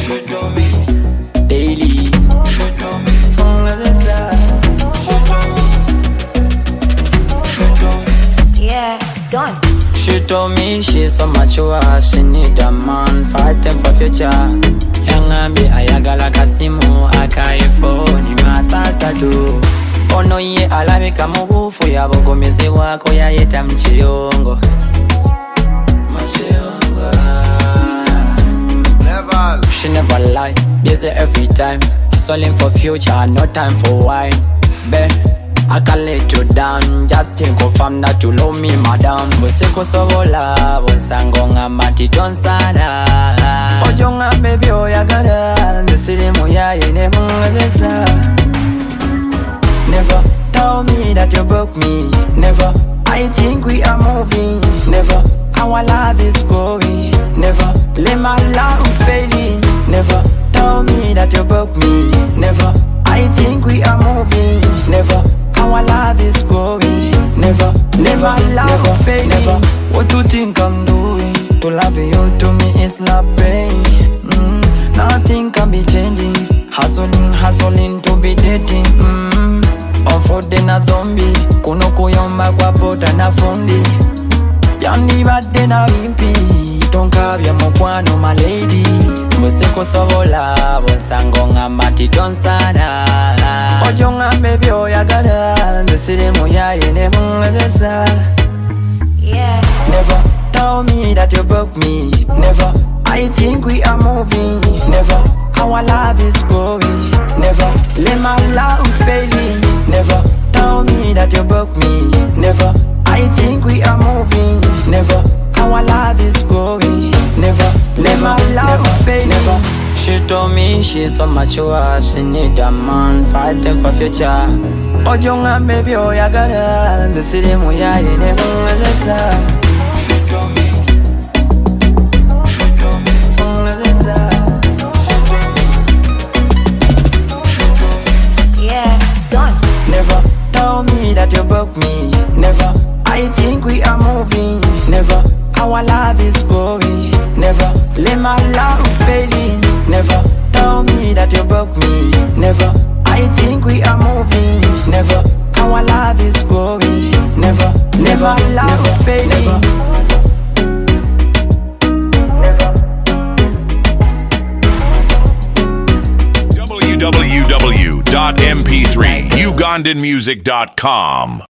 daily. Yeah, it's done. She told me she's so mature, she need a man fighting for future. Yangambi ayagala kasimu akaifoni masasa tu. Ono ye alabika mubufu yabogomezi wako yayeta mchiyongo. She never lie, busy every time. Solving for future, no time for wine. I can let you down, just think of I'm not to love me, madam. Boseko sobola, bosangonga mati tonsada. Ojonga baby oyagala, nzesiri muya yene mungezesa. Never tell me that you broke me. Never, I think we are moving. Never, our love is growing. Never, let my love failing. Never, tell me that you broke me. Never, I think we are moving. Never, our love is growing. Never, never, never failing. Never, what you think I'm doing? To love you to me is not pain. Nothing can be changing. Hustling to be dating. Ofode na zombie, kuno kuyomba kwa pota na fundi. Yandi bade na wimpi, tonka vya mokwano my lady. Boseko sobola, bosangonga mati tonsada. Ojonga baby oyagala, nzesiri muya yene mungezesa. Yeah. Never tell me that you broke me. Never, I think we are moving. Never, our love is growing. Never, let my love failing. Never, tell me that you broke me. Never, I think we are moving. Never, our love is growing. Never, never, never failing. Never. She told me she's so mature, she need a man fighting for future. Ojonga baby oyagala, nzesiri muya yene mungezesa. Never tell me that you broke me. Never, I think we are moving. Never, our love is growing. Never, let my love failing. Never tell me that you broke me. Never, I think we are moving. Never, our love is growing. Never, never, never failing. www.mp3ugandanmusic.com